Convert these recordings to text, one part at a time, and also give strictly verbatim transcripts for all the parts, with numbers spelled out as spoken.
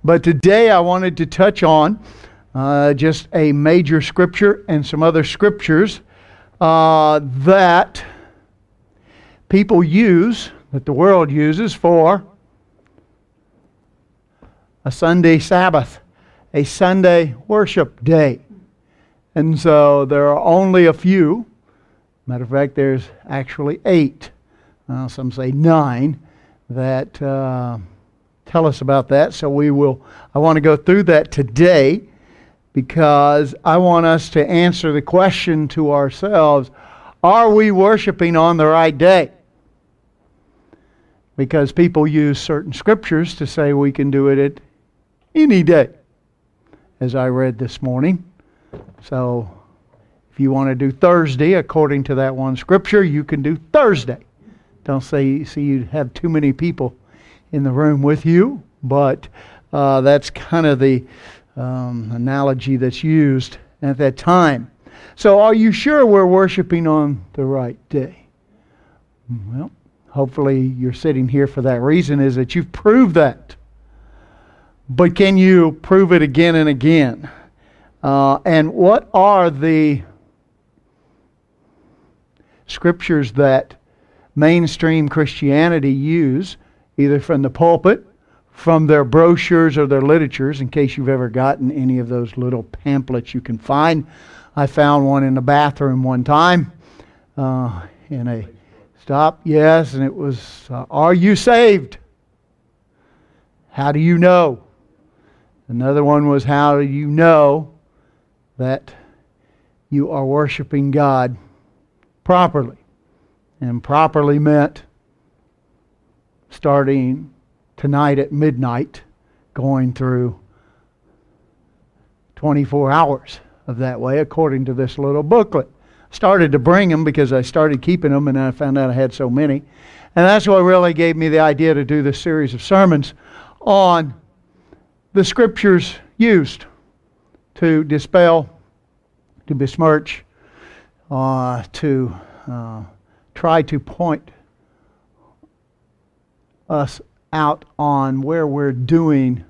But today I wanted to touch on uh, just a major scripture and some other scriptures uh, that people use, that the world uses for a Sunday Sabbath, a Sunday worship day. And so there are only a few. Matter of fact, there's actually eight. Uh, some say nine that uh, tell us about that. So we will. I want to go through that today because I want us to answer the question to ourselves: are we worshiping on the right day? Because people use certain scriptures to say we can do it at any day, as I read this morning. So if you want to do Thursday according to that one scripture, you can do Thursday. Don't say see you have too many people in the room with you, but uh, that's kind of the um, analogy that's used at that time. So are you sure we're worshiping on the right day? Well, hopefully you're sitting here for that reason, is that you've proved that. But can you prove it again and again? Uh, and what are the scriptures that mainstream Christianity use, either from the pulpit, from their brochures or their literatures, in case you've ever gotten any of those little pamphlets you can find? I found one in the bathroom one time, uh, in a stop, yes, and it was, uh, are you saved? How do you know? Another one was, how do you know that you are worshiping God properly? And properly meant starting tonight at midnight, going through twenty-four hours of that way, according to this little booklet. Started to bring them because I started keeping them, and then I found out I had so many. And that's what really gave me the idea to do this series of sermons on the scriptures used to dispel, to besmirch, uh, to uh, try to point us out on where we're doing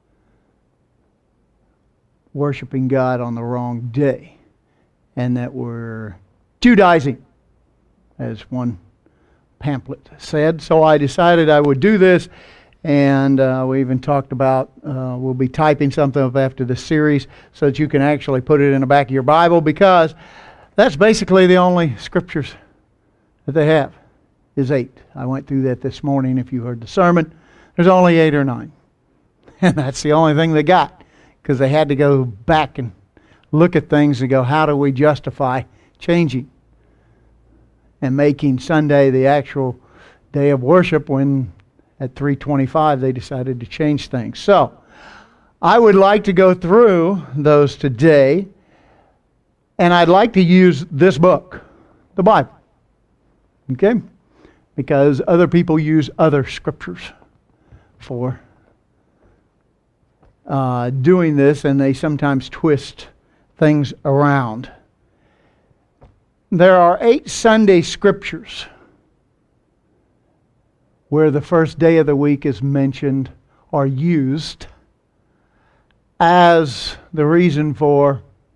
worshiping God on the wrong day, and that we're Judaizing, as one pamphlet said. So I decided I would do this, and uh, we even talked about uh, we'll be typing something up after this series so that you can actually put it in the back of your Bible, because that's basically the only scriptures that they have, is eight. I went through that this morning. If you heard the sermon, there's only eight or nine. And that's the only thing they got, because they had to go back and look at things and go, how do we justify changing and making Sunday the actual day of worship when at three twenty-five they decided to change things. So I would like to go through those today, and I'd like to use this book, the Bible. Okay? Because other people use other scriptures for uh, doing this, and they sometimes twist things around. There are eight Sunday scriptures where the first day of the week is mentioned or used as the reason for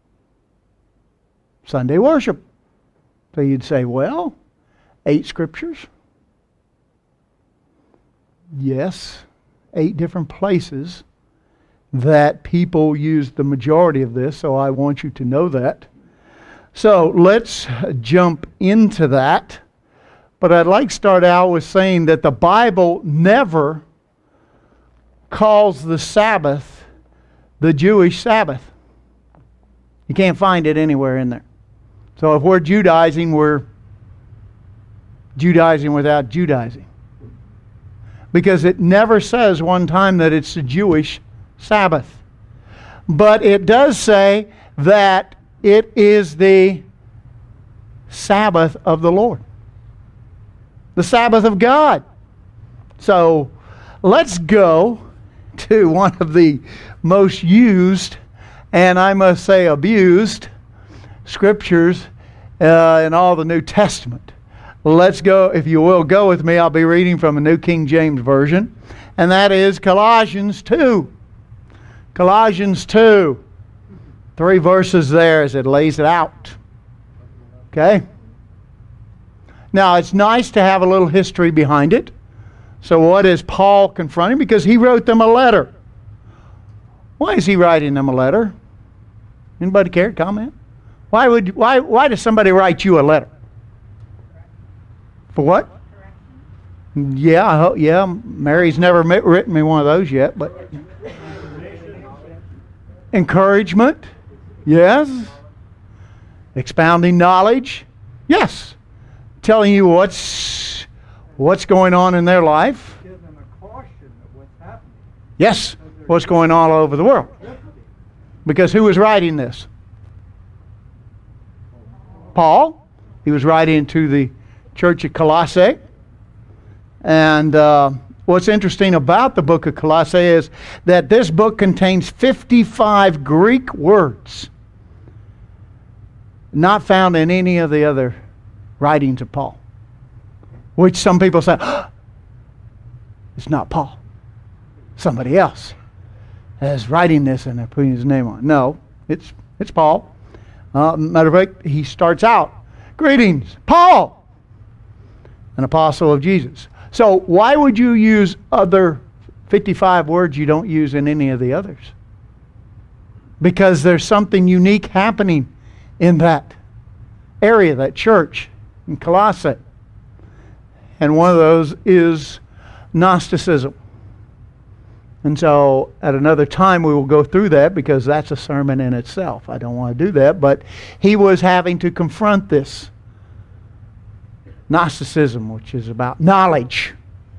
Sunday worship. So you'd say, well, eight scriptures? Yes, eight different places that people use the majority of this, so I want you to know that. So let's jump into that. But I'd like to start out with saying that the Bible never calls the Sabbath the Jewish Sabbath. You can't find it anywhere in there. So if we're Judaizing, we're Judaizing without Judaizing. Because it never says one time that it's the Jewish Sabbath. But it does say that it is the Sabbath of the Lord. The Sabbath of God. So let's go to one of the most used, and I must say abused, scriptures uh, in all the New Testament. Let's go, if you will, go with me. I'll be reading from a New King James Version, and that is Colossians two. Colossians two. Three verses there as it lays it out. Okay? Now, it's nice to have a little history behind it. So what is Paul confronting? Because he wrote them a letter. Why is he writing them a letter? Anybody care? Comment? Why would why why does somebody write you a letter? For what? Yeah, I hope, yeah. Mary's never met, written me one of those yet, but encouragement, yes. Expounding knowledge, yes. Telling you what's what's going on in their life. Give them a caution of what's happening. Yes, what's going on all over the world. Because who was writing this? Paul. He was writing to the church at Colossae. And uh, what's interesting about the book of Colossae is that this book contains fifty-five Greek words not found in any of the other writings of Paul. Which some people say, oh, it's not Paul. Somebody else is writing this and they're putting his name on it. No, it's, it's Paul. Uh, matter of fact, he starts out, greetings, Paul, an apostle of Jesus. So why would you use other fifty-five words you don't use in any of the others? Because there's something unique happening in that area, that church in Colossae. And one of those is Gnosticism. And so at another time we will go through that because that's a sermon in itself. I don't want to do that. But he was having to confront this Gnosticism, which is about knowledge.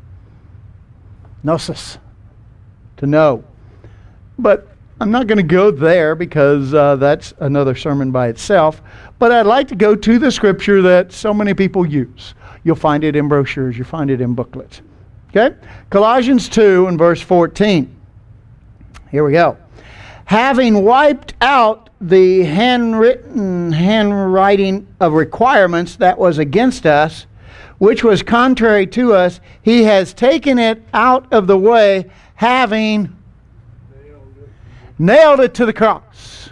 Gnosis. To know. But I'm not going to go there because uh, that's another sermon by itself. But I'd like to go to the scripture that so many people use. You'll find it in brochures. You'll find it in booklets. Okay? Colossians two and verse fourteen. Here we go. Having wiped out the handwritten handwriting of requirements that was against us, which was contrary to us, he has taken it out of the way, having nailed it, nailed it to the cross.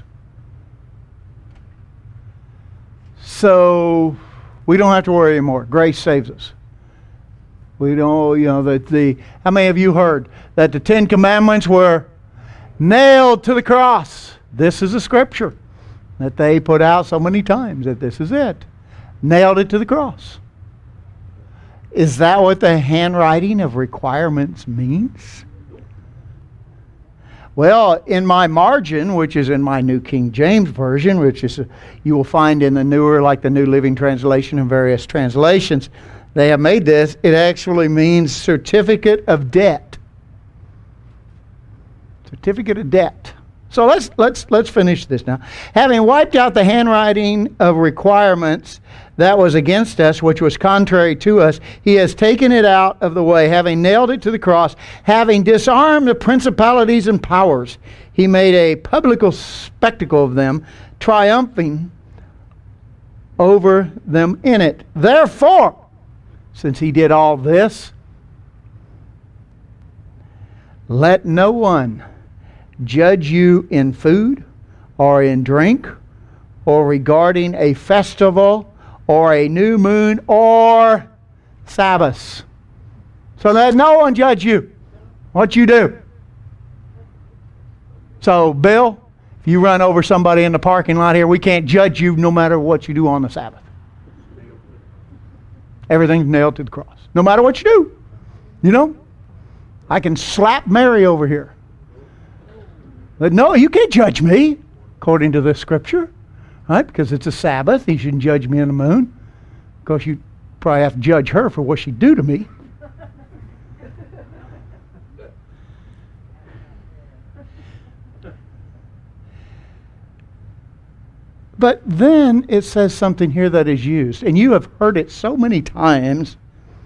So we don't have to worry anymore. Grace saves us. We don't, you know, that the, how many of you heard that the Ten Commandments were nailed to the cross? This is a scripture that they put out so many times that this is it. Nailed it to the cross. Is that what the handwriting of requirements means? Well, in my margin, which is in my New King James Version, which is a, you will find in the newer, like the New Living Translation and various translations, they have made this. It actually means certificate of debt. Certificate of debt. So let's let's let's finish this now. Having wiped out the handwriting of requirements that was against us, which was contrary to us, he has taken it out of the way, having nailed it to the cross, having disarmed the principalities and powers. He made a public spectacle of them, triumphing over them in it. Therefore, since he did all this, let no one judge you in food or in drink or regarding a festival or a new moon or Sabbaths. So let no one judge you what you do. So, Bill, if you run over somebody in the parking lot here, we can't judge you no matter what you do on the Sabbath. Everything's nailed to the cross. No matter what you do. You know? I can slap Mary over here. But no, you can't judge me, according to this scripture. Right? Because it's a Sabbath. You shouldn't judge me in the moon. Of course, you probably have to judge her for what she'd do to me. But then it says something here that is used, and you have heard it so many times.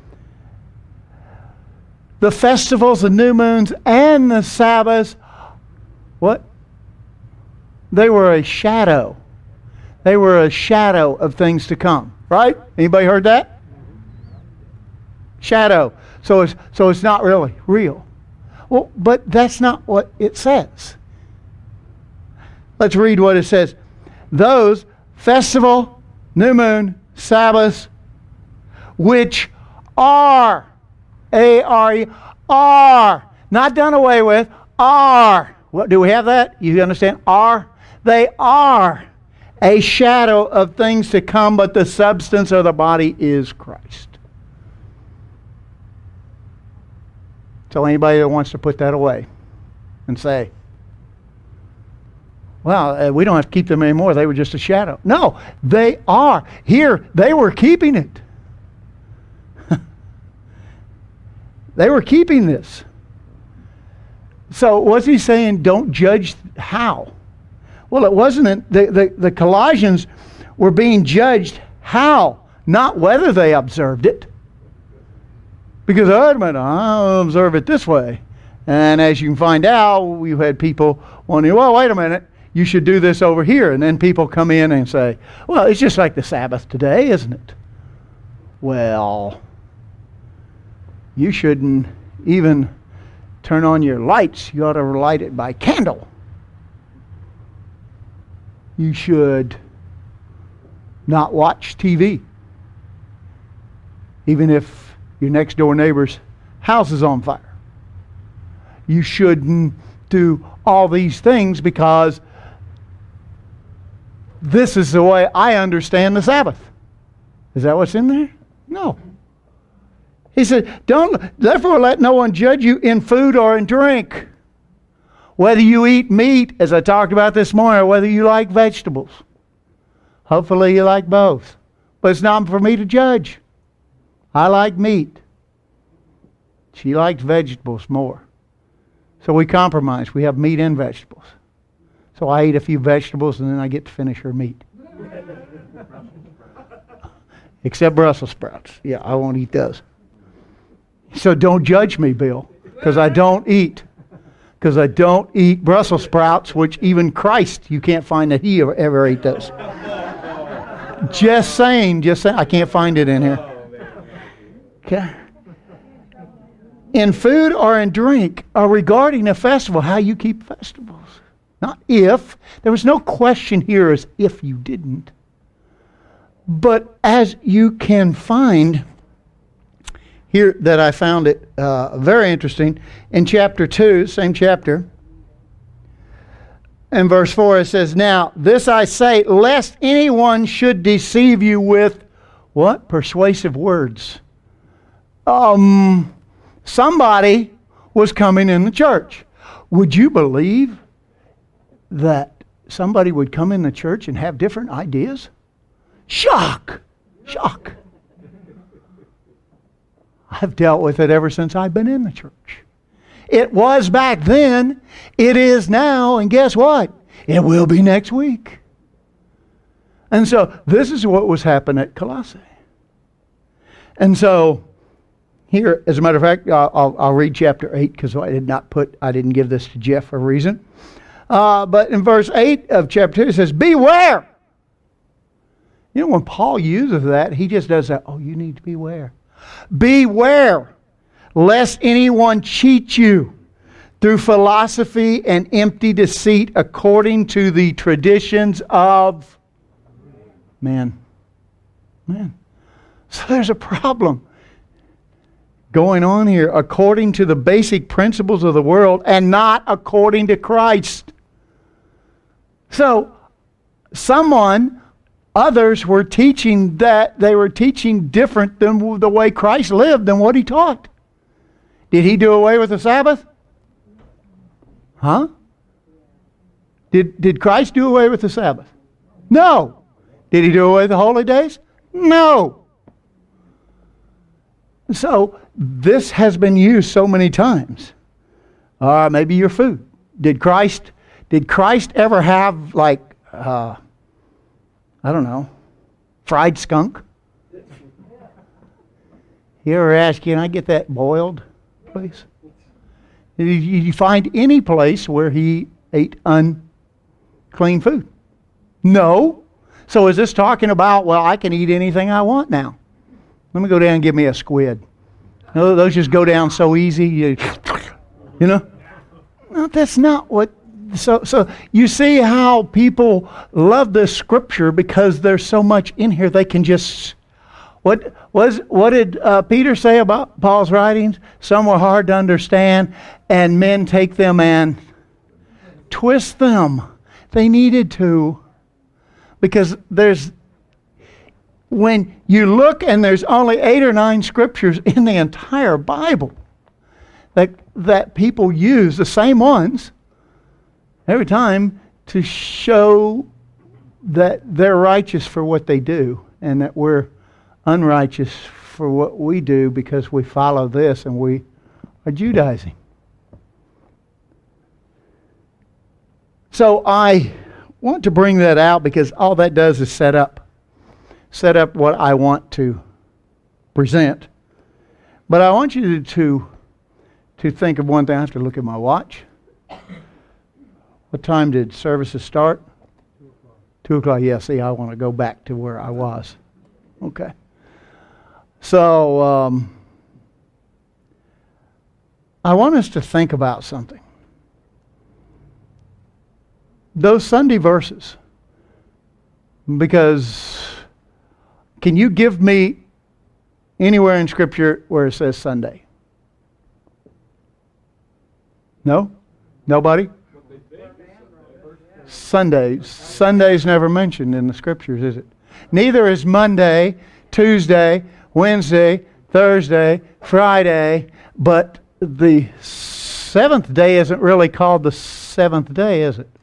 The festivals, the new moons, and the Sabbaths, what? They were a shadow. They were a shadow of things to come. Right? Anybody heard that? Shadow. So it's, so it's not really real. Well, but that's not what it says. Let's read what it says. Those festival, new moon, Sabbaths, which are, A R E, are, not done away with, are. What, do we have that? You understand? Are. They are a shadow of things to come, but the substance of the body is Christ. So anybody that wants to put that away and say, well, uh, we don't have to keep them anymore. They were just a shadow. No, they are. Here, they were keeping it. They were keeping this. So what's he saying? Don't judge how. Well, it wasn't. The, the, the Colossians were being judged how, not whether they observed it. Because, oh, wait a minute, I'll observe it this way. And as you can find out, we've had people wanting, well, wait a minute, you should do this over here. And then people come in and say, well, it's just like the Sabbath today, isn't it? Well, you shouldn't even turn on your lights. You ought to light it by candle. You should not watch T V, even if your next door neighbor's house is on fire. You shouldn't do all these things because this is the way I understand the Sabbath. Is that what's in there? No. He said, "Don't therefore let no one judge you in food or in drink, whether you eat meat," as I talked about this morning, or whether you like vegetables. Hopefully you like both. But it's not for me to judge. I like meat. She likes vegetables more. So we compromise. We have meat and vegetables. So I eat a few vegetables and then I get to finish her meat. Except Brussels sprouts. Yeah, I won't eat those. So don't judge me, Bill, because I don't eat. Because I don't eat Brussels sprouts, which even Christ, you can't find that he ever, ever ate those. Just saying, just saying. I can't find it in here. Okay. In food or in drink, or regarding a festival, how you keep festivals. Not if. There was no question here as if you didn't. But as you can find here, that I found it uh, very interesting, in chapter two, same chapter, in verse four it says, "Now this I say, lest anyone should deceive you with," what? Persuasive words. Um, somebody was coming in the church. Would you believe that somebody would come in the church and have different ideas? Shock! Shock! I've dealt with it ever since I've been in the church. It was back then, it is now, and guess what? It will be next week. And so this is what was happening at Colossae. And so here, as a matter of fact, I'll, I'll, I'll read chapter eight because I did not put, I didn't give this to Jeff for a reason. Uh, but in verse eight of chapter two it says, "Beware." You know, when Paul uses that, he just does that. Oh, you need to beware. "Beware, lest anyone cheat you through philosophy and empty deceit according to the traditions of man." Man. So there's a problem going on here, according to the basic principles of the world and not according to Christ. So, someone, others were teaching that they were teaching different than the way Christ lived than what he taught. Did he do away with the Sabbath? Huh? Did, did Christ do away with the Sabbath? No. Did he do away with the holy days? No. So, this has been used so many times. Uh, maybe your food. Did Christ, did Christ ever have, like, uh, I don't know, fried skunk? He ever asked, "Can I get that boiled, please?" Did you find any place where he ate unclean food? No. So is this talking about, well, I can eat anything I want now? Let me go down and give me a squid. Those just go down so easy. You, you know? No, that's not what So, so you see how people love this scripture because there's so much in here they can just. What was what did uh, Peter say about Paul's writings? Some were hard to understand, and men take them and twist them. They needed to, because there's when you look and there's only eight or nine scriptures in the entire Bible that that people use the same ones every time to show that they're righteous for what they do and that we're unrighteous for what we do because we follow this and we are Judaizing. So I want to bring that out because all that does is set up set up what I want to present. But I want you to to think of one thing. I have to look at my watch. What time did services start? Two o'clock. Two o'clock. Yeah, see, I want to go back to where I was. Okay. So, um, I want us to think about something. Those Sunday verses. Because, can you give me anywhere in Scripture where it says Sunday? No? Nobody? Sundays. Sunday's never mentioned in the Scriptures, is it? Neither is Monday, Tuesday, Wednesday, Thursday, Friday, but the seventh day isn't really called the seventh day, is it?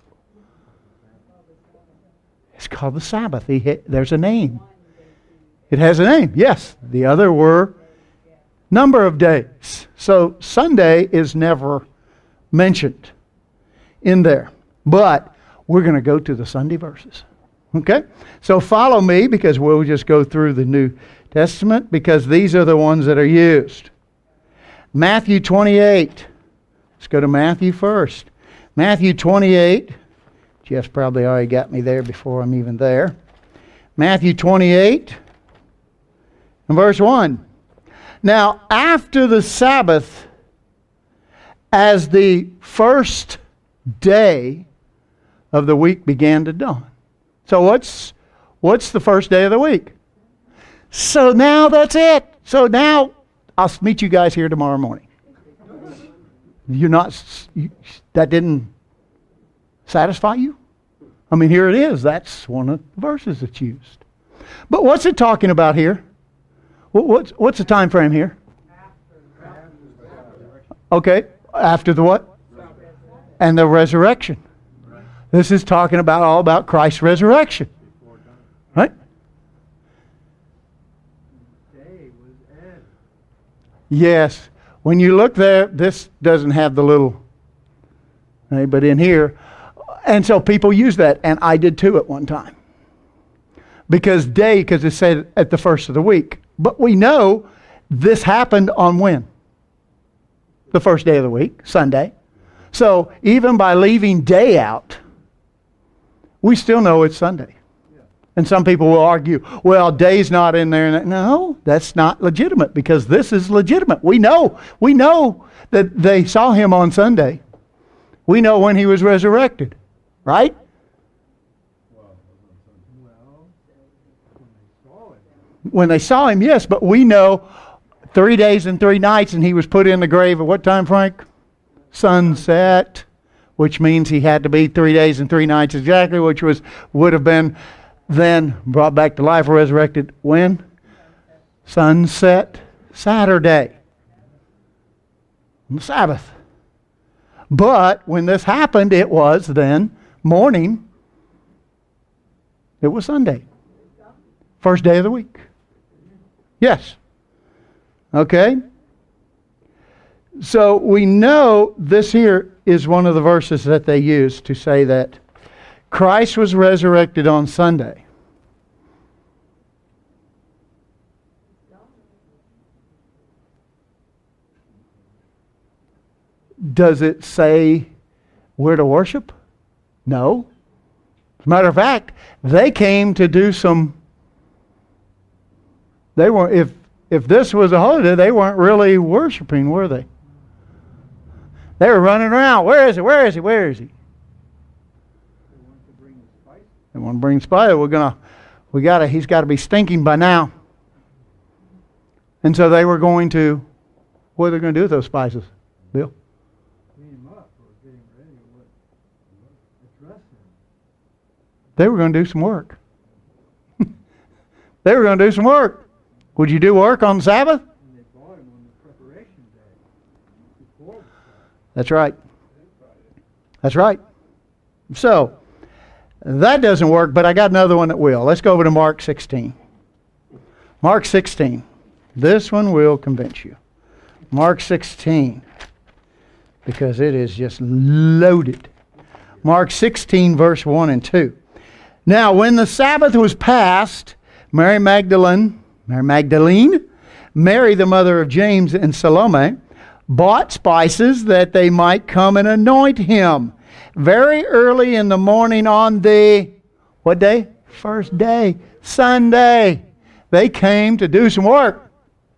It's called the Sabbath. There's a name. It has a name, yes. The other were number of days. So Sunday is never mentioned in there. But we're going to go to the Sunday verses. Okay? So follow me because we'll just go through the New Testament because these are the ones that are used. Matthew twenty-eight. Let's go to Matthew first. Matthew twenty-eight. Jeff's probably already got me there before I'm even there. Matthew twenty-eight and verse one. Now, after the Sabbath, as the first day of the week began to dawn. So what's what's the first day of the week? So now that's it. So now I'll meet you guys here tomorrow morning. You're not you, that didn't satisfy you? I mean, here it is. That's one of the verses that's used. But what's it talking about here? What, what's what's the time frame here? Okay, after the what? And the resurrection. This is talking about all about Christ's resurrection. Right? Yes. When you look there, this doesn't have the little, right, but in here. And so people use that, and I did too at one time. Because day, because it said at the first of the week. But we know this happened on when? The first day of the week, Sunday. So even by leaving day out, we still know it's Sunday. Yeah. And some people will argue, well, day's not in there. No, that's not legitimate because this is legitimate. We know, we know that they saw him on Sunday. We know when he was resurrected, right? When they saw him, yes, but we know three days and three nights and he was put in the grave at what time, Frank? Sunset. Which means he had to be three days and three nights exactly, which was would have been then brought back to life, resurrected when? Sunset Saturday. On the Sabbath. But when this happened, it was then morning. It was Sunday. First day of the week. Yes. Okay. So we know this here is one of the verses that they use to say that Christ was resurrected on Sunday. Does it say where to worship? No. As a matter of fact, they came to do some. They were if if this was a holiday, they weren't really worshiping, were they? They were running around. Where is he? Where is he? Where is he? They want to bring spices. We're gonna, we gotta. He's got to be stinking by now. And so they were going to. What are they going to do with those spices, Bill? Clean him up or get him ready or what? Address him. They were going to do some work. They were going to do some work. Would you do work on Sabbath? And they brought him on the preparation day. Before the Sabbath. That's right. That's right. So, that doesn't work, but I got another one that will. Let's go over to Mark sixteen. Mark sixteen. This one will convince you. Mark sixteen. Because it is just loaded. Mark sixteen, verse one and two. Now, when the Sabbath was past, Mary Magdalene, Mary Magdalene, Mary the mother of James and Salome, bought spices that they might come and anoint him. Very early in the morning on the, what day? First day, Sunday. They came to do some work.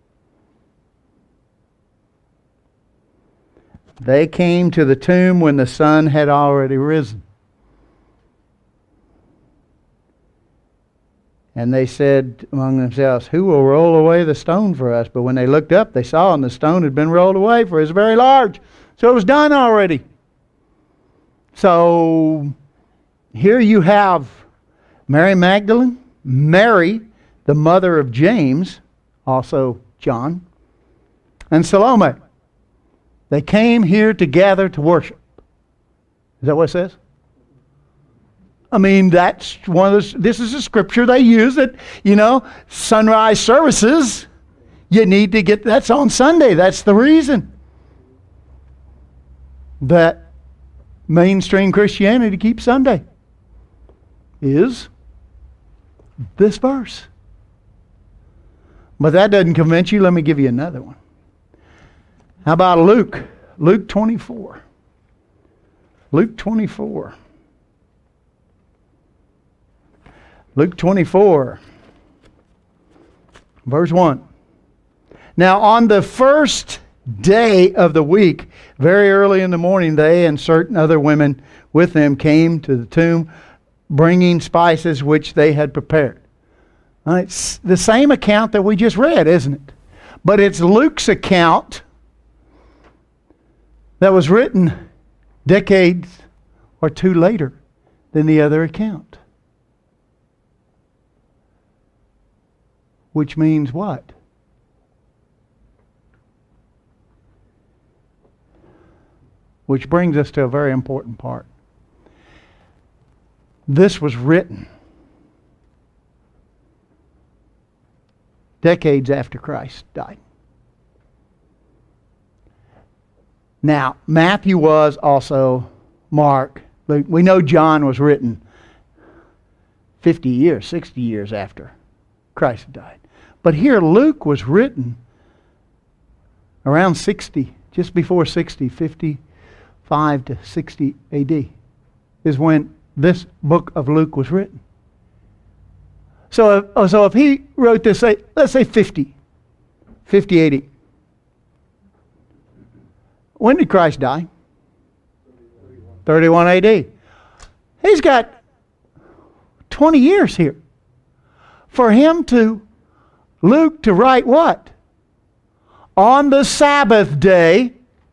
They came to the tomb when the sun had already risen. And they said among themselves, who will roll away the stone for us? But when they looked up, they saw, and the stone had been rolled away, for it was very large. So it was done already. So here you have Mary Magdalene, Mary, the mother of James, also John, and Salome. They came here together to worship. Is that what it says? I mean, that's one of those, this is a scripture they use that, you know, sunrise services, you need to get, that's on Sunday. That's the reason that mainstream Christianity keeps Sunday is this verse. But that doesn't convince you. Let me give you another one. How about Luke? Luke twenty-four. Luke twenty-four. Luke twenty-four, verse one. Now on the first day of the week, very early in the morning, they and certain other women with them came to the tomb, bringing spices which they had prepared. Now, it's the same account that we just read, isn't it? But it's Luke's account that was written decades or two later than the other account. Which means what? Which brings us to a very important part. This was written decades after Christ died. Now, Matthew was also, Mark, Luke. We know John was written fifty years, sixty years after Christ died. But here Luke was written around sixty, just before sixty, fifty-five to sixty A D is when this book of Luke was written. So if, so if he wrote this, say, let's say fifty, fifty A D. When did Christ die? thirty-one A D. He's got twenty years here. For him to, Luke to write what? On the Sabbath day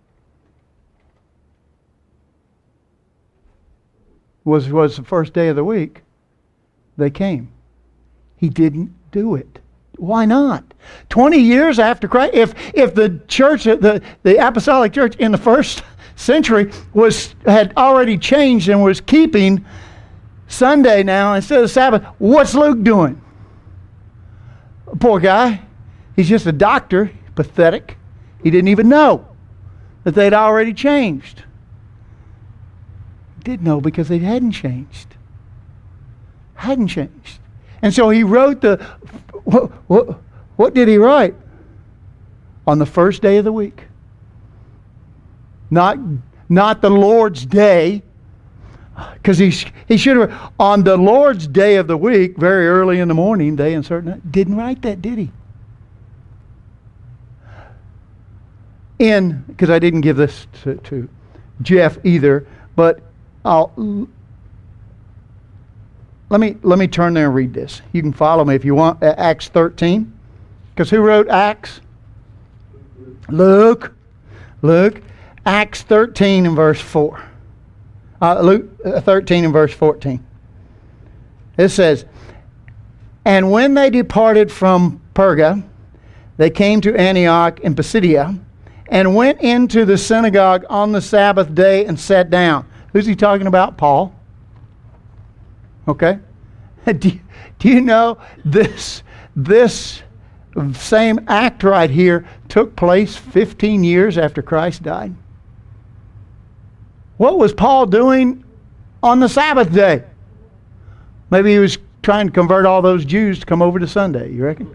was, was the first day of the week. They came. He didn't do it. Why not? Twenty years after Christ, if if the church, the, the apostolic church in the first century was had already changed and was keeping Sunday now instead of Sabbath, what's Luke doing? Poor guy. He's just a doctor. Pathetic. He didn't even know that they'd already changed. He did know because they hadn't changed. Hadn't changed. And so he wrote the... What, what, what did he write? On the first day of the week. Not, not the Lord's day. Because he, he should have... On the Lord's day of the week, very early in the morning, day and certain... Didn't write that, did he? In... Because I didn't give this to, to Jeff either, but I'll... let me let me turn there and read this. You can follow me if you want. Uh, Acts thirteen. Because who wrote Acts? Luke. Luke. Acts thirteen and verse four. Uh, Luke uh, thirteen and verse fourteen. It says, "And when they departed from Perga, they came to Antioch in Pisidia, and went into the synagogue on the Sabbath day and sat down." Who's he talking about? Paul. Okay. Do you, do you know this, this same act right here took place fifteen years after Christ died? What was Paul doing on the Sabbath day? Maybe he was trying to convert all those Jews to come over to Sunday, you reckon?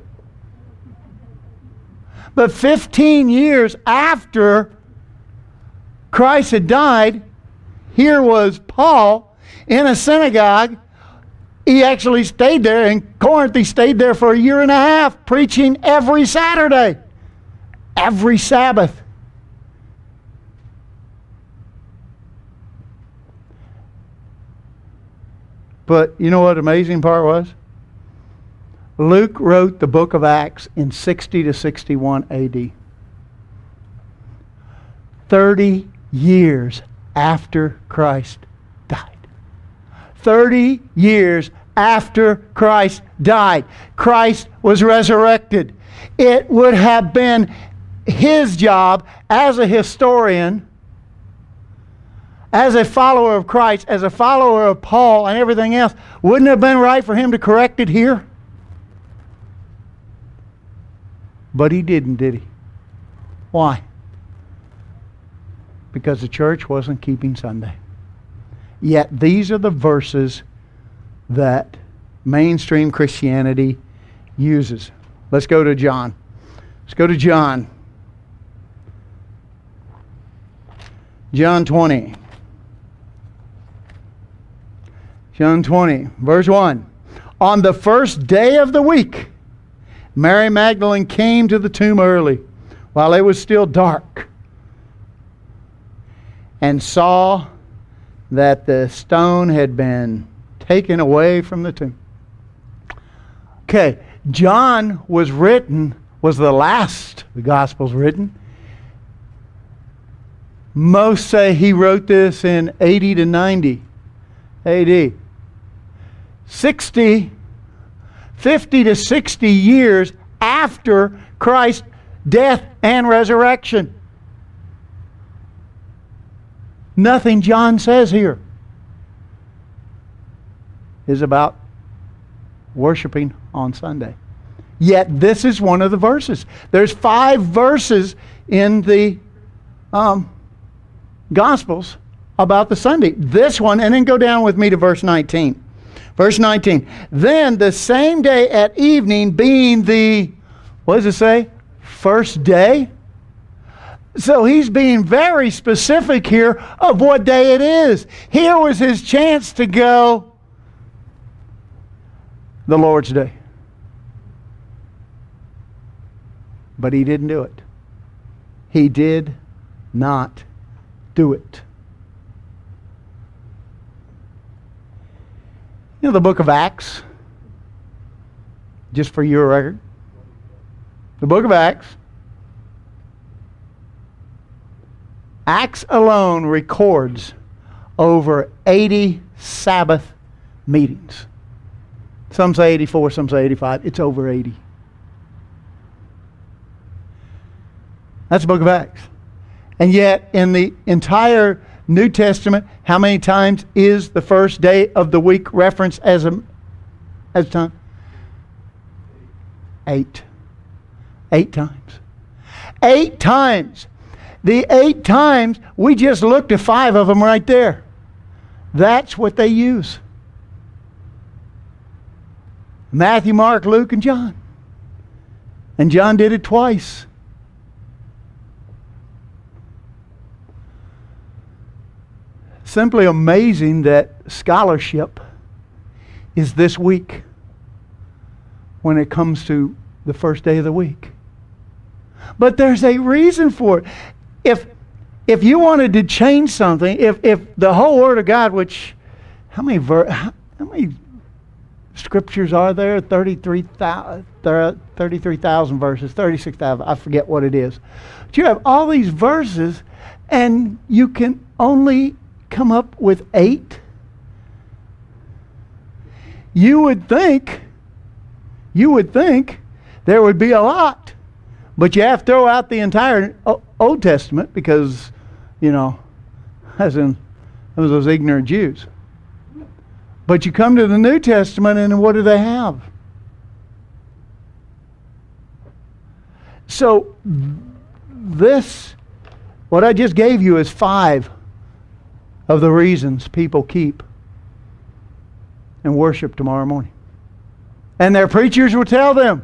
But fifteen years after Christ had died, here was Paul in a synagogue. He actually stayed there in Corinth. He stayed there for a year and a half, preaching every Saturday, every Sabbath. But you know what the amazing part was? Luke wrote the book of Acts in sixty to sixty-one A D. thirty years after Christ died. thirty years after Christ died. Christ was resurrected. It would have been his job as a historian, as a follower of Christ, as a follower of Paul and everything else. Wouldn't it have been right for him to correct it here? But he didn't, did he? Why? Because the church wasn't keeping Sunday. Yet these are the verses that mainstream Christianity uses. Let's go to John. Let's go to John. John twenty. John twenty, verse one. On the first day of the week, Mary Magdalene came to the tomb early, while it was still dark, and saw that the stone had been taken away from the tomb. Okay, John was written, was the last the Gospels written. Most say he wrote this in eighty to ninety A D. sixty, fifty to sixty years after Christ's death and resurrection. Nothing John says here is about worshiping on Sunday. Yet this is one of the verses. There's five verses in the um, Gospels about the Sunday. This one, and then go down with me to verse nineteen. Verse nineteen. Then the same day at evening, being the, what does it say? First day? So he's being very specific here of what day it is. Here was his chance to go, the Lord's Day. But he didn't do it. He did not do it. You know the book of Acts? Just for your record. The book of Acts. Acts alone records over eighty Sabbath meetings. Some say eighty-four, some say eighty-five. It's over eighty. That's the book of Acts. And yet, in the entire New Testament, how many times is the first day of the week referenced as a as a time? Eight. Eight times. Eight times. The eight times, we just looked at five of them right there. That's what they use. Matthew, Mark, Luke, and John. And John did it twice. Simply amazing that scholarship is this week when it comes to the first day of the week. But there's a reason for it. If if you wanted to change something, if if the whole Word of God, which how many ver, how, how many scriptures are there? thirty-three thousand verses, thirty-six thousand, I forget what it is. But you have all these verses, and you can only come up with eight? You would think, you would think there would be a lot. But you have to throw out the entire Old Testament because, you know, as in those ignorant Jews. But you come to the New Testament, and what do they have? So this, what I just gave you, is five of the reasons people keep and worship tomorrow morning. And their preachers will tell them.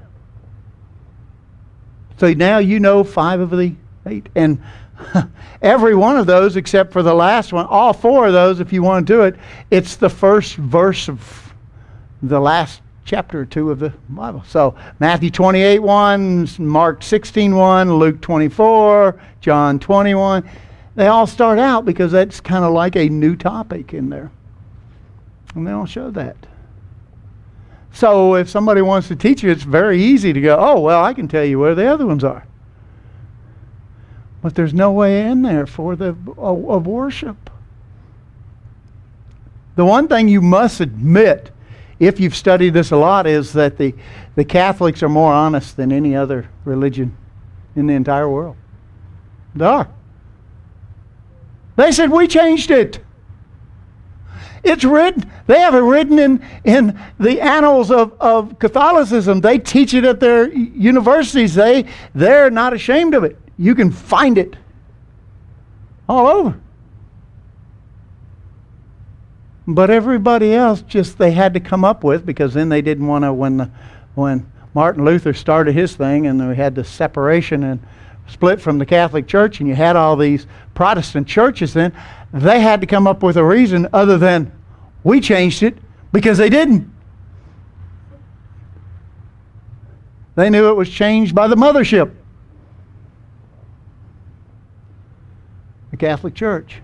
So now you know five of the eight. And every one of those, except for the last one, all four of those, if you want to do it, it's the first verse of the last chapter or two of the Bible. So Matthew twenty-eight one, Mark sixteen one, Luke twenty-four, John twenty-one. They all start out because that's kind of like a new topic in there. And they all show that. So if somebody wants to teach you, it's very easy to go, oh, well, I can tell you where the other ones are. But there's no way in there for the of, of worship. The one thing you must admit, if you've studied this a lot, is that the, the Catholics are more honest than any other religion in the entire world. They are. They said, we changed it. It's written. They have it written in, in the annals of, of Catholicism. They teach it at their universities. They, they're not ashamed of it. You can find it all over. But everybody else just they had to come up with, because then they didn't want to, when the, when Martin Luther started his thing and we had the separation and split from the Catholic Church, and you had all these Protestant churches then, they had to come up with a reason other than we changed it, because they didn't. They knew it was changed by the mothership, the Catholic Church.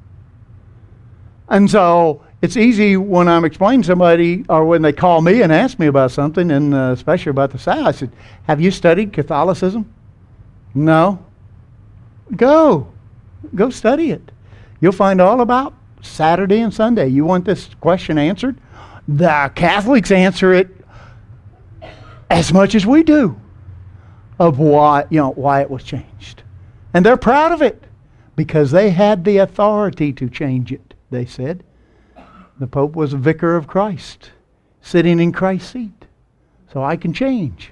And so it's easy when I'm explaining to somebody, or when they call me and ask me about something, and uh, especially about the South, I said, have you studied Catholicism? No. Go. Go study it. You'll find all about Saturday and Sunday. You want this question answered? The Catholics answer it as much as we do, of why, you know, why it was changed. And they're proud of it, because they had the authority to change it, they said. The Pope was a vicar of Christ, sitting in Christ's seat. So I can change.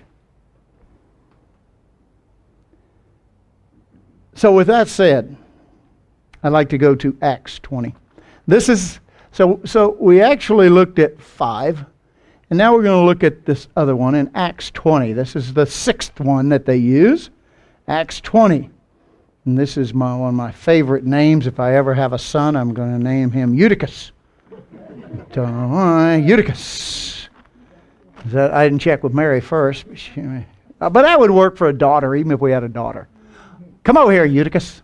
So with that said, I'd like to go to Acts twenty. This is, so so we actually looked at five, and now we're going to look at this other one in Acts twenty. This is the sixth one that they use, Acts twenty. And this is my one of my favorite names. If I ever have a son, I'm going to name him Eutychus. Eutychus. That, I didn't check with Mary first, but, she, uh, but that would work for a daughter, even if we had a daughter. Come over here, Eutychus.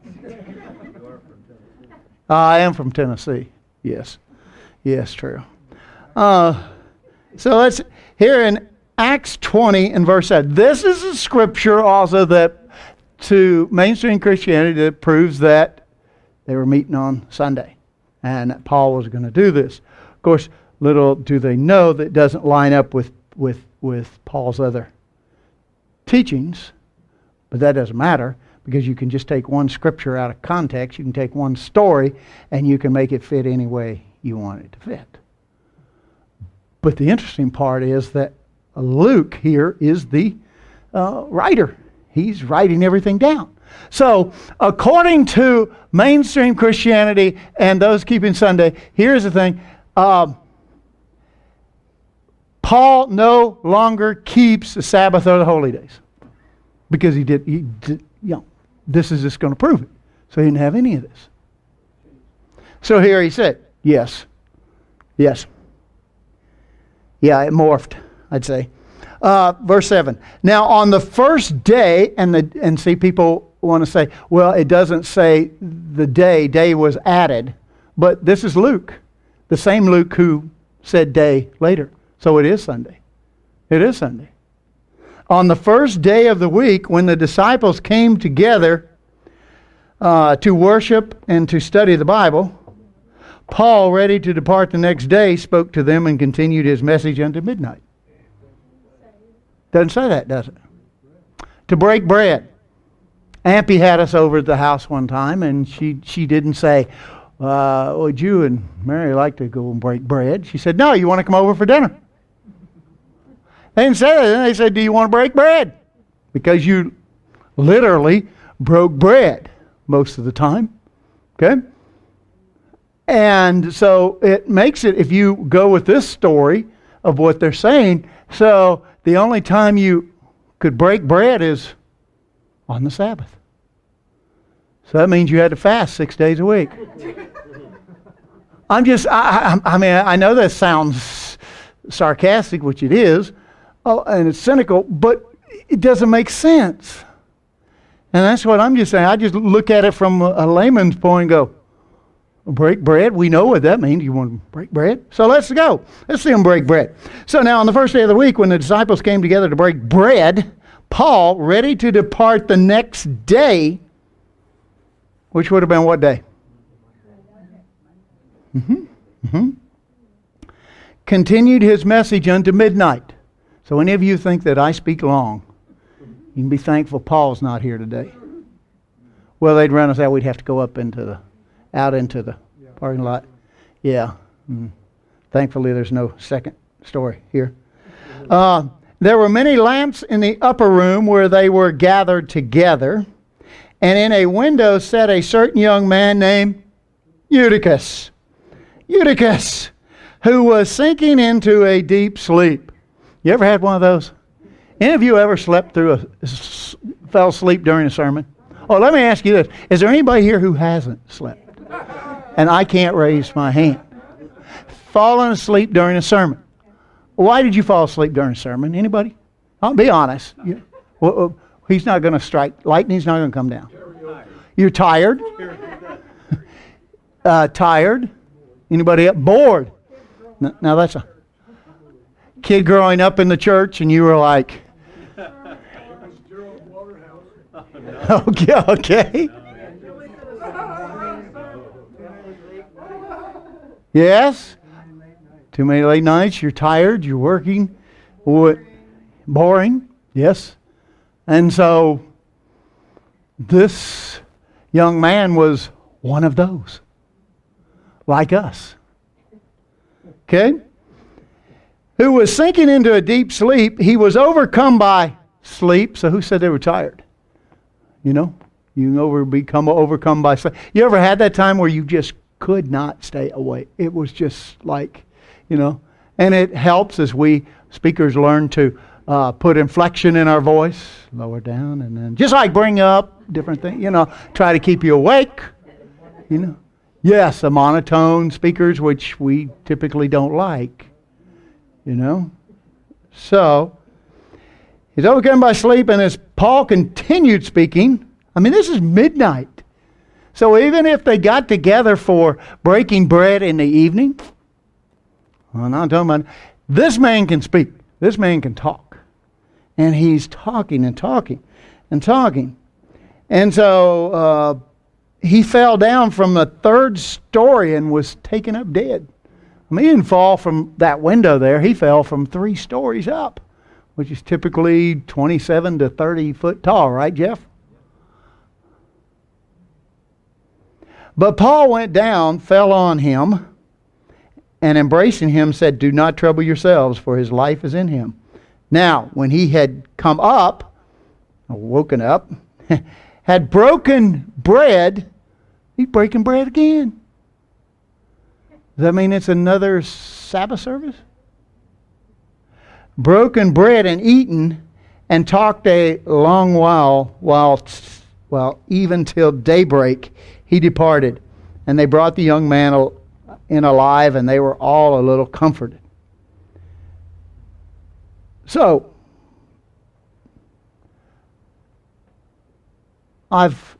Uh, I am from Tennessee. Yes. Yes, true. Uh, so let's, here in Acts twenty and verse seven. This is a scripture also that to mainstream Christianity that proves that they were meeting on Sunday, and that Paul was going to do this. Of course, little do they know that it doesn't line up with, with, with Paul's other teachings, but that doesn't matter, because you can just take one scripture out of context, you can take one story, and you can make it fit any way you want it to fit. But the interesting part is that Luke here is the uh, writer. He's writing everything down. So, according to mainstream Christianity and those keeping Sunday, here's the thing. Um, Paul no longer keeps the Sabbath or the holy days. Because he did, he did, you know, this is just going to prove it. So he didn't have any of this. So here he said, yes. Yes. Yeah, it morphed, I'd say. Uh, verse seven. Now on the first day, and the and see people want to say, well, it doesn't say the day, day was added. But this is Luke. The same Luke who said day later. So it is Sunday. It is Sunday. On the first day of the week, when the disciples came together uh, to worship and to study the Bible, Paul, ready to depart the next day, spoke to them and continued his message until midnight. Doesn't say that, does it? To break bread. Ampy had us over at the house one time, and she, she didn't say, uh, would you and Mary like to go and break bread? She said, no, you want to come over for dinner? They didn't say that. They said, do you want to break bread? Because you literally broke bread most of the time. Okay? And so it makes it, if you go with this story of what they're saying, so the only time you could break bread is on the Sabbath. So that means you had to fast six days a week. I'm just, I, I, I mean, I know that sounds sarcastic, which it is, oh, and it's cynical, but it doesn't make sense. And that's what I'm just saying. I just look at it from a, a layman's point and go, break bread? We know what that means. You want to break bread? So let's go. Let's see them break bread. So now on the first day of the week, when the disciples came together to break bread, Paul, ready to depart the next day, which would have been what day? Mm-hmm. Mm-hmm. Continued his message unto midnight. So any of you think that I speak long, you can be thankful Paul's not here today. Well, they'd run us out. We'd have to go up into the, out into the parking lot. Yeah. Mm. Thankfully, there's no second story here. Uh, there were many lamps in the upper room where they were gathered together, and in a window sat a certain young man named Eutychus. Eutychus, who was sinking into a deep sleep. You ever had one of those? Any of you ever slept through a, fell asleep during a sermon? Oh, let me ask you this. Is there anybody here who hasn't slept? And I can't raise my hand. Fallen asleep during a sermon. Why did you fall asleep during a sermon? Anybody? I'll be honest. You, well, he's not going to strike. Lightning's not going to come down. You're tired? uh, tired? Anybody else? Bored? No, now that's a kid growing up in the church and you were like... okay, okay. Yes? Too many late nights, you're tired, you're working. What? Boring? Yes. And so this young man was one of those. Like us. Okay? Who was sinking into a deep sleep. He was overcome by sleep. So who said they were tired? You know? You can over, become overcome by sleep. You ever had that time where you just could not stay awake? It was just like, you know. And it helps as we speakers learn to uh, put inflection in our voice. Lower down and then just like bring up different things. You know, try to keep you awake. You know. Yes, a monotone speakers, which we typically don't like. You know. So, he's overcome by sleep, and as Paul continued speaking, I mean, this is midnight. So even if they got together for breaking bread in the evening, well, I'm not talking about, this man can speak. This man can talk. And he's talking and talking and talking. And so uh, he fell down from the third story and was taken up dead. I mean, he didn't fall from that window there. He fell from three stories up, which is typically twenty-seven to thirty foot tall, right, Jeff? But Paul went down, fell on him, and embracing him said, "Do not trouble yourselves, for his life is in him." Now, when he had come up, or woken up, had broken bread, he's breaking bread again. Does that mean it's another Sabbath service? Broken bread and eaten, and talked a long while, while, well, even till daybreak, he departed. And they brought the young man in alive, and they were all a little comforted. So, I've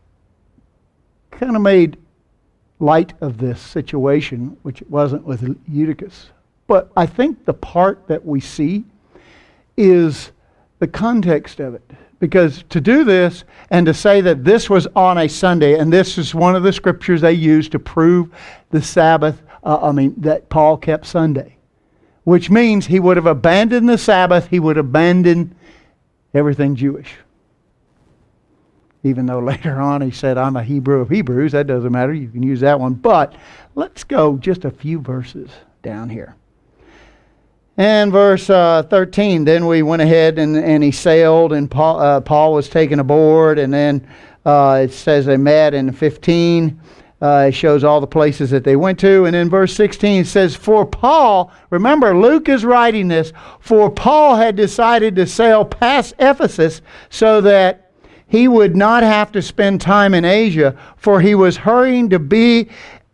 kind of made light of this situation, which it wasn't with Eutychus, But I think the part that we see is the context of it. Because to do this and to say that this was on a Sunday, and this is one of the scriptures they use to prove the Sabbath, uh, I mean, that Paul kept Sunday. Which means he would have abandoned the Sabbath, he would abandon everything Jewish. Even though later on he said, I'm a Hebrew of Hebrews, that doesn't matter, you can use that one. But let's go just a few verses down here. And verse uh, thirteen, then we went ahead and, and he sailed, and Paul, uh, Paul was taken aboard, and then uh, it says they met in fifteen. Uh, it shows all the places that they went to. And in verse sixteen it says, for Paul, remember Luke is writing this, for Paul had decided to sail past Ephesus so that he would not have to spend time in Asia, for he was hurrying to be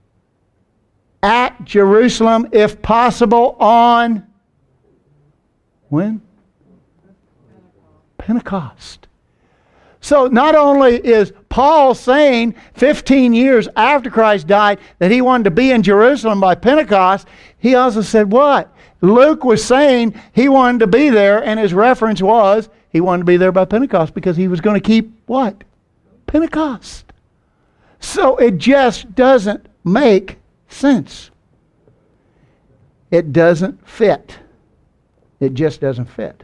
at Jerusalem, if possible, on when? Pentecost. So not only is Paul saying fifteen years after Christ died that he wanted to be in Jerusalem by Pentecost, he also said what? Luke was saying he wanted to be there, and his reference was he wanted to be there by Pentecost because he was going to keep what? Pentecost. So it just doesn't make sense. It doesn't fit. It just doesn't fit.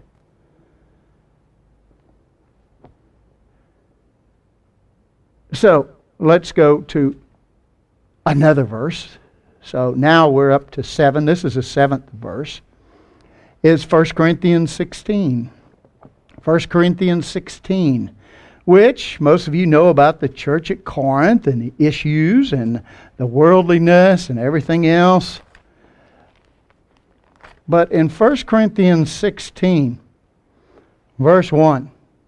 So let's go to another verse. So now we're up to seven. This is the seventh verse. Is First Corinthians sixteen. First Corinthians sixteen, which most of you know about the church at Corinth and the issues and the worldliness and everything else. But in First Corinthians sixteen, verse one.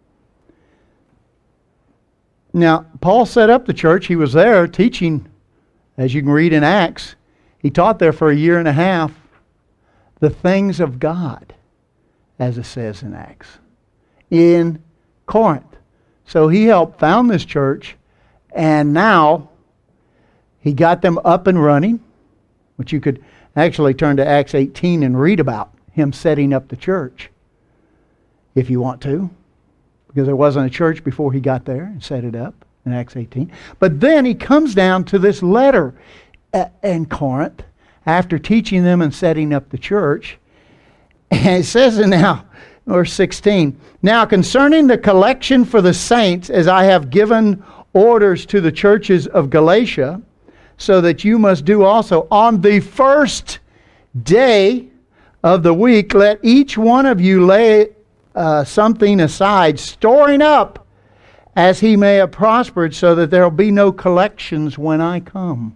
Now, Paul set up the church. He was there teaching, as you can read in Acts. He taught there for a year and a half the things of God, as it says in Acts, in Corinth. So he helped found this church, and now he got them up and running, which you could actually turn to Acts eighteen and read about him setting up the church, if you want to, because there wasn't a church before he got there and set it up in Acts eighteen. But then he comes down to this letter in Corinth after teaching them and setting up the church. And it says in now, verse sixteen, now concerning the collection for the saints, as I have given orders to the churches of Galatia, so that you must do also on the first day of the week, let each one of you lay uh, something aside, storing up as he may have prospered, so that there will be no collections when I come.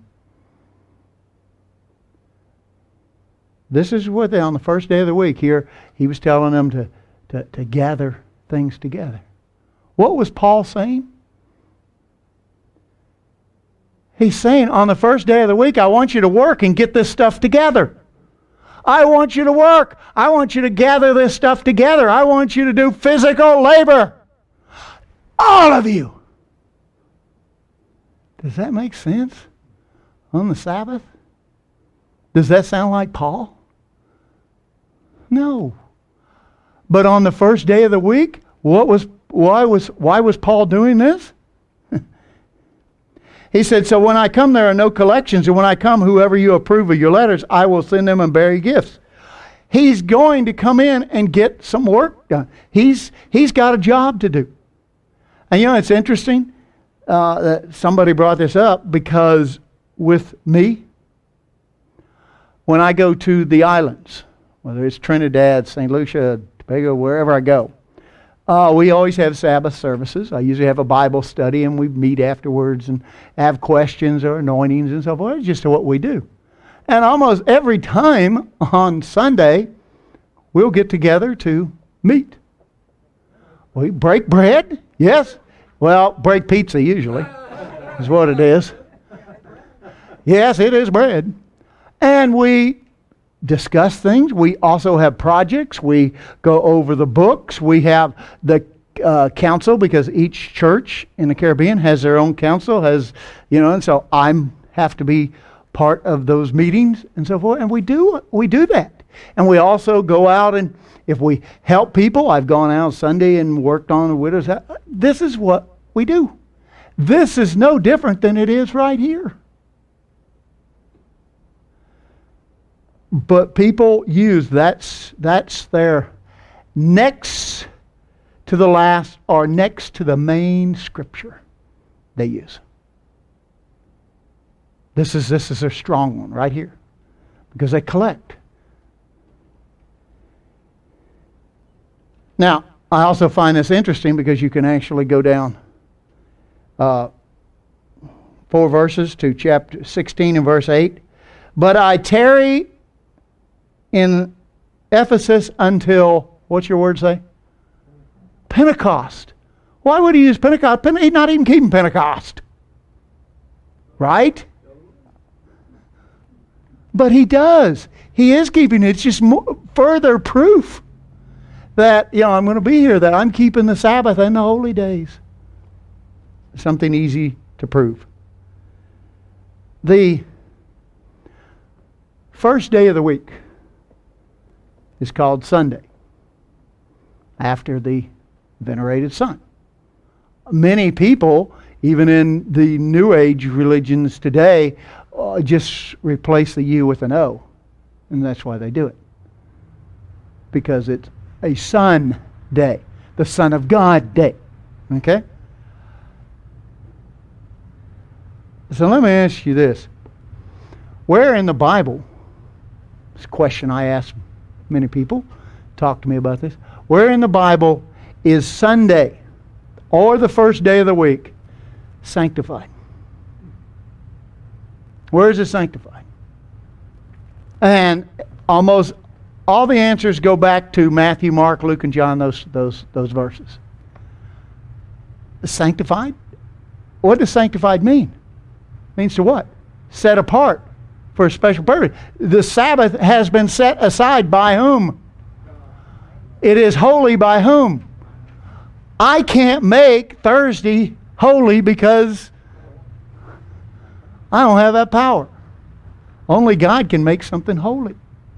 This is what they, on the first day of the week here, he was telling them to, to, to gather things together. What was Paul saying? He's saying, on the first day of the week, I want you to work and get this stuff together. I want you to work. I want you to gather this stuff together. I want you to do physical labor. All of you. Does that make sense? On the Sabbath? Does that sound like Paul? No. But on the first day of the week, what was why was why was Paul doing this? He said, so when I come, there are no collections, and when I come, whoever you approve of your letters, I will send them and bear you gifts. He's going to come in and get some work done. He's he's got a job to do. And you know, it's interesting uh, that somebody brought this up, because with me, when I go to the islands, whether it's Trinidad, Saint Lucia, Tobago, wherever I go, Uh, we always have Sabbath services. I usually have a Bible study, and we meet afterwards and have questions or anointings and so forth. It's just what we do. And almost every time on Sunday, we'll get together to meet. We break bread, yes. Well, break pizza usually is what it is. Yes, it is bread. And we discuss things. We also have projects. We go over the books. We have the uh, council, because each church in the Caribbean has their own council, has, you know, and so I have to be part of those meetings and so forth. And we do we do that. And we also go out, and if we help people, I've gone out Sunday and worked on the widow's house. This is what we do. This is no different than it is right here. But people use, that's that's their next to the last or next to the main scripture they use. This is this is a strong one right here, because they collect. Now, I also find this interesting because you can actually go down uh, four verses to chapter sixteen and verse eight. But I tarry in Ephesus until, what's your word say? Pentecost. Why would he use Pentecost? He's not even keeping Pentecost. Right? But he does. He is keeping it. It's just more, further proof that, you know, I'm going to be here, that I'm keeping the Sabbath and the holy days. Something easy to prove. The first day of the week is called Sunday, after the venerated Son. Many people, even in the New Age religions today, uh, just replace the U with an O. And that's why they do it. Because it's a Sun Day, the Son of God Day. Okay? So let me ask you this. Where in the Bible, it's a question I ask many people, talk to me about this. Where in the Bible is Sunday, or the first day of the week, sanctified? Where is it sanctified? And almost all the answers go back to Matthew, Mark, Luke, and John, those, those, those verses. Sanctified? What does sanctified mean? It means to what? Set apart for a special purpose. The Sabbath has been set aside by whom? It is holy by whom? I can't make Thursday holy because I don't have that power. Only God can make something holy.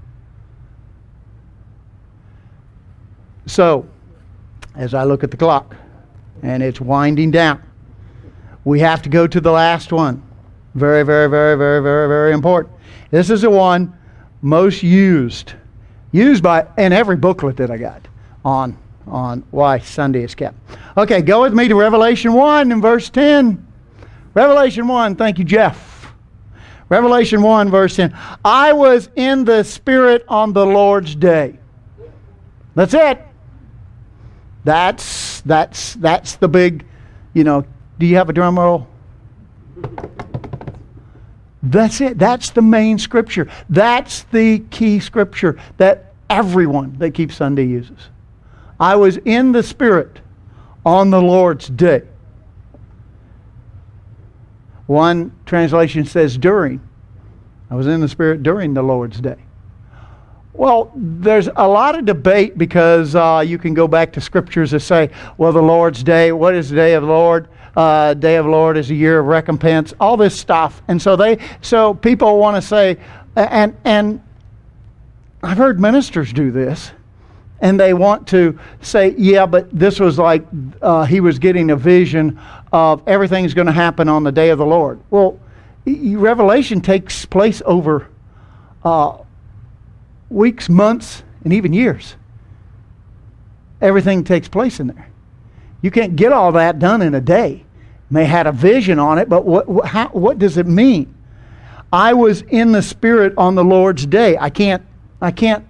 So, as I look at the clock, and it's winding down, we have to go to the last one. Very, very, very, very, very, very important. This is the one most used. Used by, in every booklet that I got on, on why Sunday is kept. Okay, go with me to Revelation one and verse ten. Revelation one, thank you, Jeff. Revelation one, verse ten. I was in the Spirit on the Lord's day. That's it. That's, that's, that's the big, you know, do you have a drum roll? That's it. That's the main scripture. That's the key scripture that everyone that keeps Sunday uses. I was in the Spirit on the Lord's day. One translation says during. I was in the Spirit during the Lord's day. Well, there's a lot of debate because uh, you can go back to scriptures that say, well, the Lord's day, what is the day of the Lord? Uh, day of the Lord is a year of recompense, all this stuff. And so they, so people want to say, and and I've heard ministers do this, and they want to say, yeah, but this was like uh, he was getting a vision of everything's going to happen on the day of the Lord. Well, Revelation takes place over uh, weeks, months, and even years. Everything takes place in there. You can't get all that done in a day. May had a vision on it, but what what, how, what does it mean? I was in the Spirit on the Lord's day. I can't I can't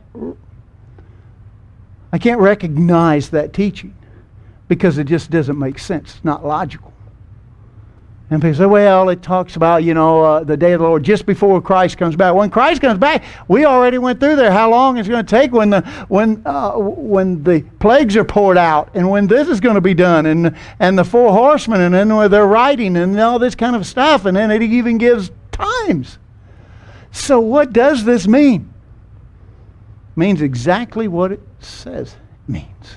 I can't recognize that teaching because it just doesn't make sense. It's not logical. And people say, well, it talks about, you know, uh, the day of the Lord just before Christ comes back. When Christ comes back, we already went through there. How long it's going to take when the when uh, when the plagues are poured out, and when this is going to be done, and and the four horsemen, and then where they're riding, and all this kind of stuff, and then it even gives times. So what does this mean? It means exactly what it says it means.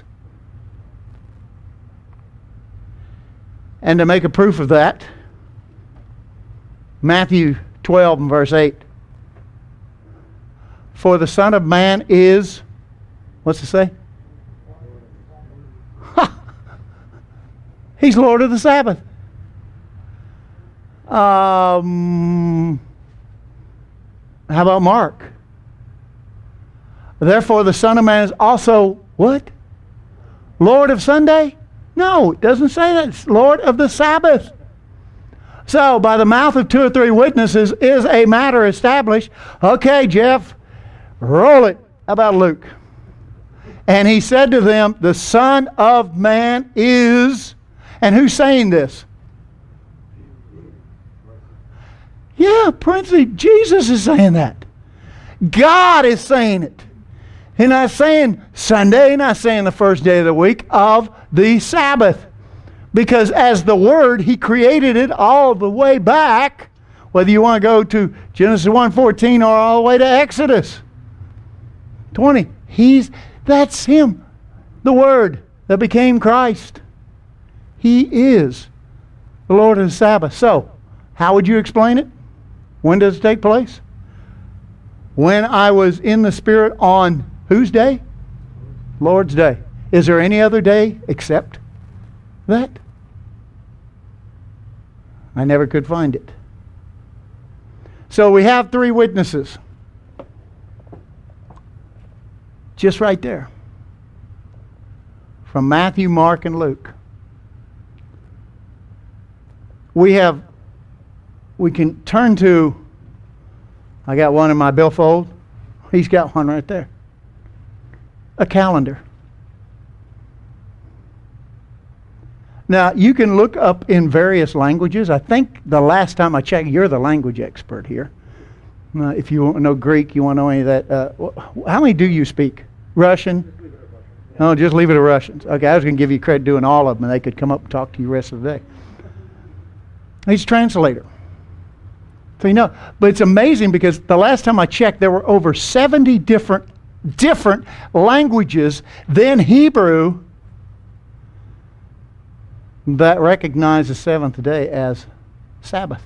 And to make a proof of that, Matthew twelve and verse eight. For the Son of Man is, what's it say? Ha! He's Lord of the Sabbath. Um, how about Mark? Therefore the Son of Man is also, what? Lord of Sunday? No, it doesn't say that. It's Lord of the Sabbath. So, by the mouth of two or three witnesses is a matter established. Okay, Jeff, roll it. How about Luke? And he said to them, the Son of Man is... And who's saying this? Yeah, Princey, Jesus is saying that. God is saying it. He's not saying Sunday, not saying the first day of the week of the Sabbath. Because as the Word, He created it all the way back, whether you want to go to Genesis one fourteen or all the way to Exodus twenty. He's, that's Him, the Word that became Christ. He is the Lord of the Sabbath. So, how would you explain it? When does it take place? When I was in the Spirit on whose day? Lord's day. Is there any other day except that? I never could find it. So we have three witnesses. Just right there. From Matthew, Mark, and Luke. We have, we can turn to, I got one in my billfold. He's got one right there. A calendar. Now, you can look up in various languages. I think the last time I checked, you're the language expert here. Uh, if you want to know Greek, you want to know any of that. Uh, how many do you speak? Russian? No, just leave it to Russians. Okay, I was going to give you credit doing all of them, and they could come up and talk to you the rest of the day. He's a translator. So you know, but it's amazing because the last time I checked, there were over seventy different different languages than Hebrew that recognize the seventh day as Sabbath.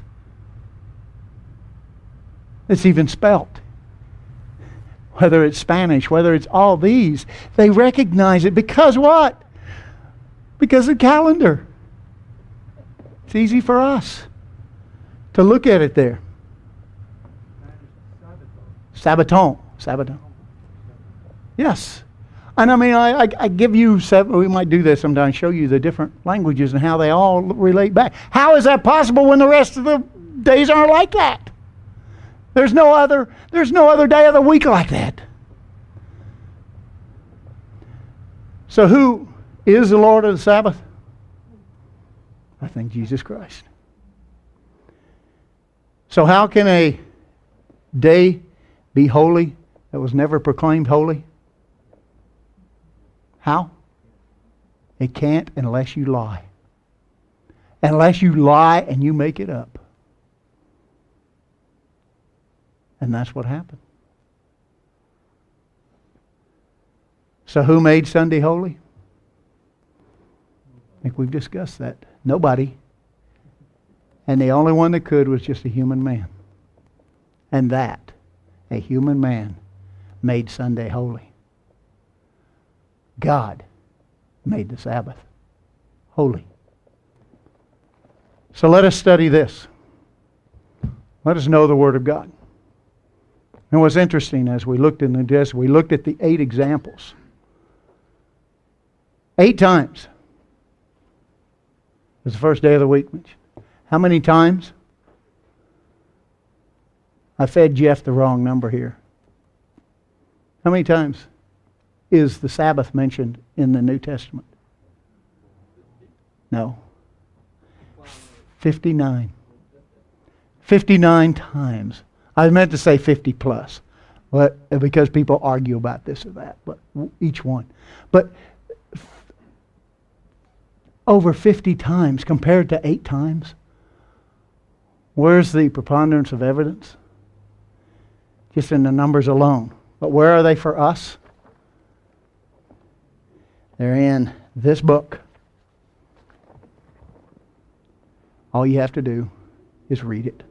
It's even spelt. Whether it's Spanish, whether it's all these, they recognize it because what? Because of the calendar. It's easy for us to look at it there. Sabbaton. Sabbaton. Yes. And I mean, I, I, I give you seven, we might do this sometime, show you the different languages and how they all relate back. How is that possible when the rest of the days aren't like that? There's no other, there's no other day of the week like that. So who is the Lord of the Sabbath? I think Jesus Christ. So how can a day be holy that was never proclaimed holy? How? It can't unless you lie. Unless you lie and you make it up. And that's what happened. So who made Sunday holy? I think we've discussed that. Nobody. And the only one that could was just a human man. And that, a human man, made Sunday holy. God made the Sabbath holy. So let us study this. Let us know the Word of God. And what's interesting, as we looked in the desk, we looked at the eight examples. Eight times was the first day of the week. How many times? I fed Jeff the wrong number here. How many times is the Sabbath mentioned in the New Testament? No. fifty-nine. fifty-nine times. I meant to say fifty plus, but because people argue about this or that, but each one. But over fifty times compared to eight times. Where's the preponderance of evidence? Just in the numbers alone. But where are they for us? They're in this book. All you have to do is read it.